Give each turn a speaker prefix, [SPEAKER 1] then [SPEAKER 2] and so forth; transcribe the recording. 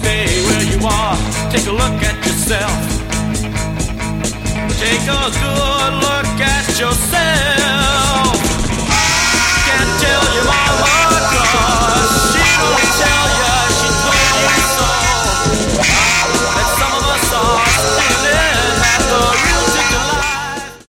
[SPEAKER 1] stay where you are. Take a look at yourself. Take a good look at yourself.